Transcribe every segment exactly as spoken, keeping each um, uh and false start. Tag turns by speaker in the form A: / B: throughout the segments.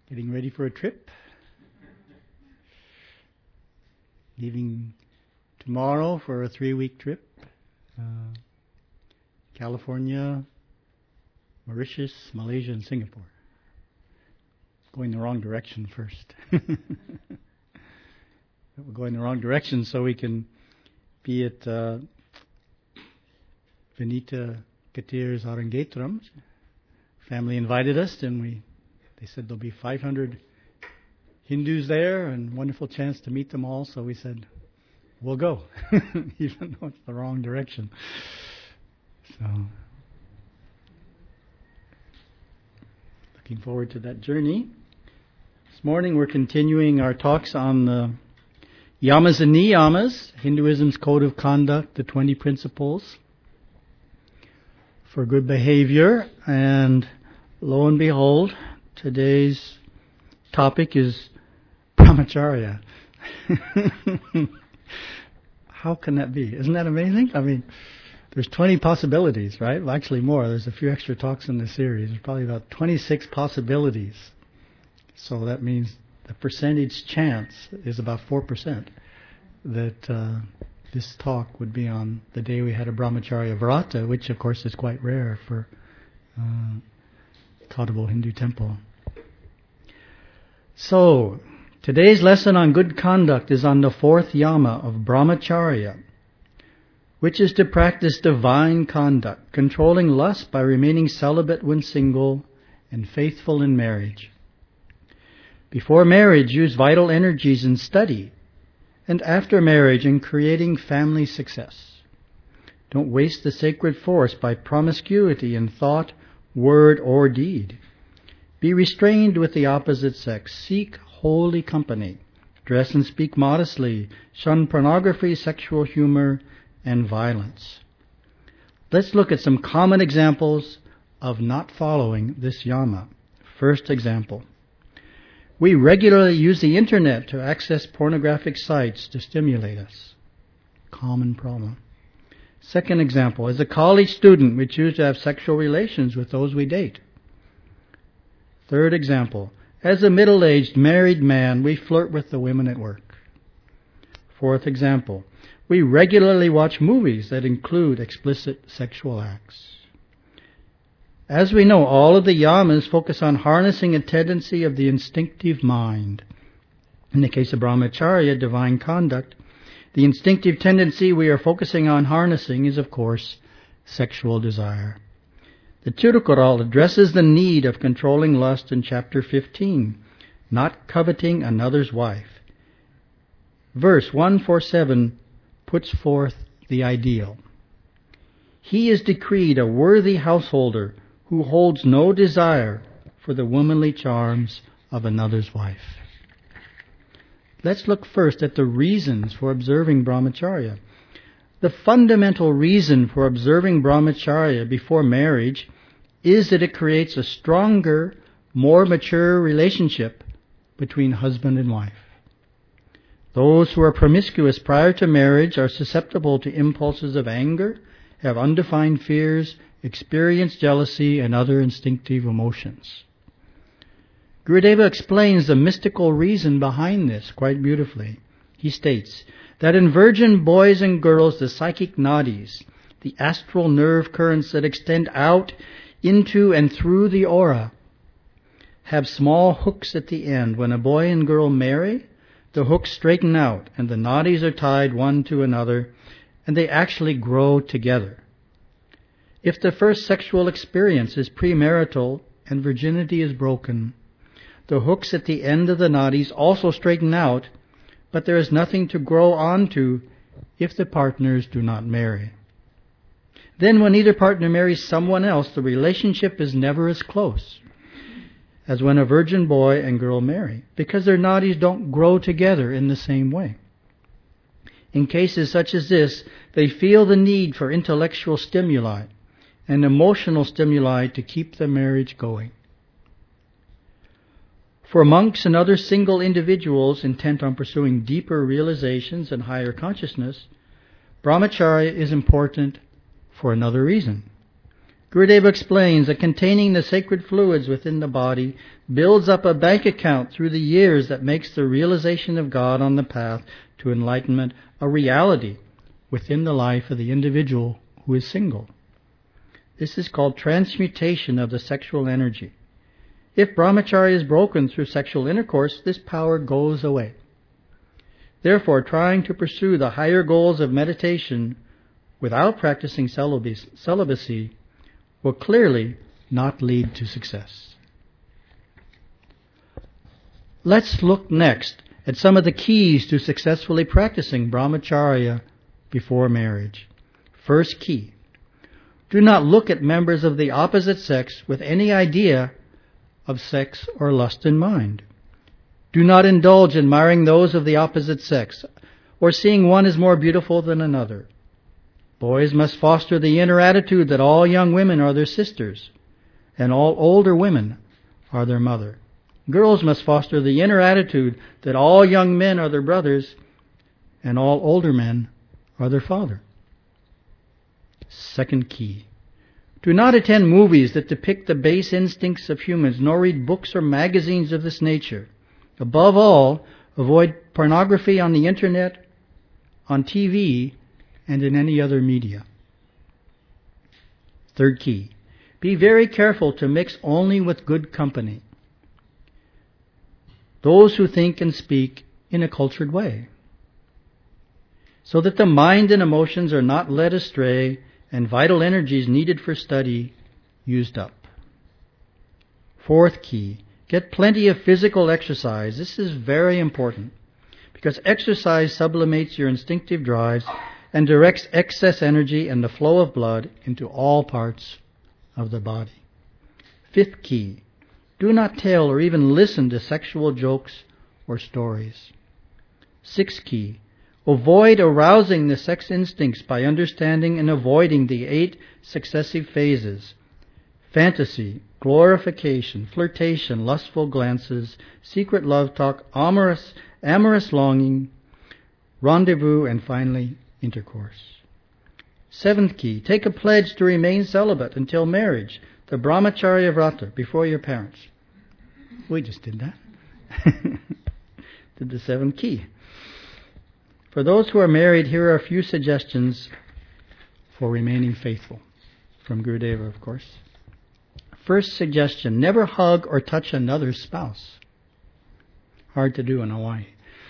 A: Getting ready for a trip. Leaving tomorrow for a three-week trip. Uh, California, Mauritius, Malaysia, and Singapore. Going the wrong direction first. We're going the wrong direction so we can be at uh, Venita Katir's Arangetram. Family invited us, and we they said there'll be five hundred Hindus there and wonderful chance to meet them all. So we said, we'll go, even though it's the wrong direction. So, looking forward to that journey. This morning we're continuing our talks on the Yamas and Niyamas, Hinduism's code of conduct, the twenty principles for good behavior. And lo and behold, today's topic is brahmacharya. How can that be? Isn't that amazing? I mean, there's twenty possibilities, right? Well, actually more. There's a few extra talks in the series. There's probably about twenty-six possibilities. So that means the percentage chance is about four percent that uh, this talk would be on the day we had a brahmacharya vrata, which of course is quite rare for uh, Kaudabal Hindu temple. So, today's lesson on good conduct is on the fourth yama of brahmacharya, which is to practice divine conduct, controlling lust by remaining celibate when single and faithful in marriage. Before marriage, use vital energies in study, and after marriage in creating family success. Don't waste the sacred force by promiscuity in thought, word, or deed. Be restrained with the opposite sex. Seek holy company. Dress and speak modestly. Shun pornography, sexual humor, and violence. Let's look at some common examples of not following this yama. First example. We regularly use the internet to access pornographic sites to stimulate us. Common problem. Second example. As a college student, we choose to have sexual relations with those we date. Third example. As a middle-aged married man, we flirt with the women at work. Fourth example. We regularly watch movies that include explicit sexual acts. As we know, all of the yamas focus on harnessing a tendency of the instinctive mind. In the case of brahmacharya, divine conduct, the instinctive tendency we are focusing on harnessing is, of course, sexual desire. The Tirukural addresses the need of controlling lust in chapter fifteen, not coveting another's wife. Verse one forty-seven puts forth the ideal. He is decreed a worthy householder who holds no desire for the womanly charms of another's wife. Let's look first at the reasons for observing brahmacharya. The fundamental reason for observing brahmacharya before marriage is that it creates a stronger, more mature relationship between husband and wife. Those who are promiscuous prior to marriage are susceptible to impulses of anger, have undefined fears, experience jealousy, and other instinctive emotions. Gurudeva explains the mystical reason behind this quite beautifully. He states that in virgin boys and girls, the psychic nadis, the astral nerve currents that extend out into and through the aura, have small hooks at the end. When a boy and girl marry, the hooks straighten out and the nadis are tied one to another, and they actually grow together. If the first sexual experience is premarital and virginity is broken, the hooks at the end of the nadis also straighten out, but there is nothing to grow onto if the partners do not marry. Then when either partner marries someone else, the relationship is never as close as when a virgin boy and girl marry, because their nadis don't grow together in the same way. In cases such as this, they feel the need for intellectual stimuli and emotional stimuli to keep the marriage going. For monks and other single individuals intent on pursuing deeper realizations and higher consciousness, brahmacharya is important for another reason. Gurudeva explains that containing the sacred fluids within the body builds up a bank account through the years that makes the realization of God on the path to enlightenment a reality within the life of the individual who is single. This is called transmutation of the sexual energy. If brahmacharya is broken through sexual intercourse, this power goes away. Therefore, trying to pursue the higher goals of meditation without practicing celibacy will clearly not lead to success. Let's look next at some of the keys to successfully practicing brahmacharya before marriage. First key: do not look at members of the opposite sex with any idea of sex or lust in mind. Do not indulge in admiring those of the opposite sex or seeing one as more beautiful than another. Boys must foster the inner attitude that all young women are their sisters and all older women are their mother. Girls must foster the inner attitude that all young men are their brothers and all older men are their father. Second key: do not attend movies that depict the base instincts of humans, nor read books or magazines of this nature. Above all, avoid pornography on the internet, on T V, and in any other media. Third key: be very careful to mix only with good company, those who think and speak in a cultured way, so that the mind and emotions are not led astray and vital energies needed for study used up. Fourth key: get plenty of physical exercise. This is very important because exercise sublimates your instinctive drives and directs excess energy and the flow of blood into all parts of the body. Fifth key: do not tell or even listen to sexual jokes or stories. Sixth key: avoid arousing the sex instincts by understanding and avoiding the eight successive phases: fantasy, glorification, flirtation, lustful glances, secret love talk, amorous, amorous longing, rendezvous, and finally, intercourse. Seventh key: take a pledge to remain celibate until marriage, the brahmacharya vrata, before your parents. We just did that. Did the seventh key. For those who are married, here are a few suggestions for remaining faithful. From Gurudeva, of course. First suggestion: never hug or touch another spouse. Hard to do in Hawaii.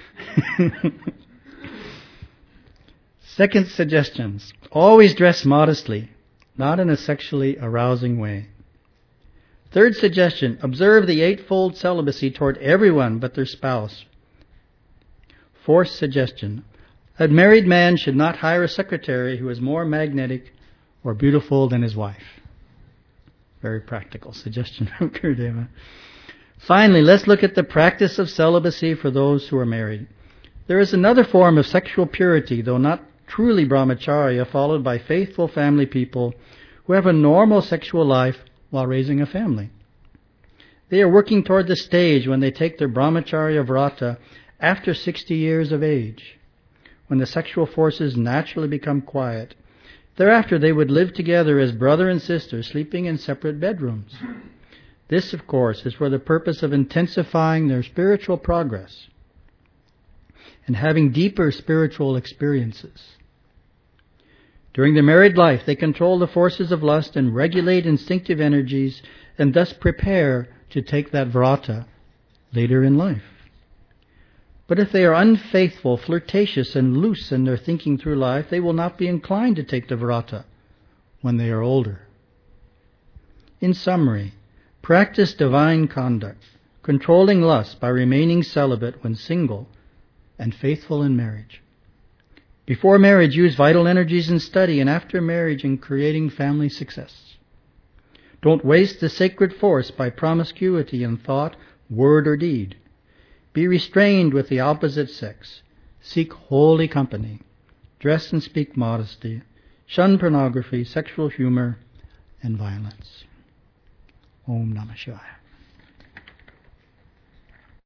A: Second suggestions: always dress modestly, not in a sexually arousing way. Third suggestion: observe the eightfold celibacy toward everyone but their spouse. Fourth suggestion: a married man should not hire a secretary who is more magnetic or beautiful than his wife. Very practical suggestion from Gurudeva. Finally, let's look at the practice of celibacy for those who are married. There is another form of sexual purity, though not truly brahmacharya, followed by faithful family people who have a normal sexual life while raising a family. They are working toward the stage when they take their brahmacharya vrata after sixty years of age, when the sexual forces naturally become quiet. Thereafter they would live together as brother and sister, sleeping in separate bedrooms. This, of course, is for the purpose of intensifying their spiritual progress and having deeper spiritual experiences. During their married life, they control the forces of lust and regulate instinctive energies and thus prepare to take that vrata later in life. But if they are unfaithful, flirtatious, and loose in their thinking through life, they will not be inclined to take the vrata when they are older. In summary, practice divine conduct, controlling lust by remaining celibate when single, and faithful in marriage. Before marriage, use vital energies in study, and after marriage in creating family success. Don't waste the sacred force by promiscuity in thought, word, or deed. Be restrained with the opposite sex. Seek holy company. Dress and speak modesty. Shun pornography, sexual humor, and violence. Om Namah Shivaya.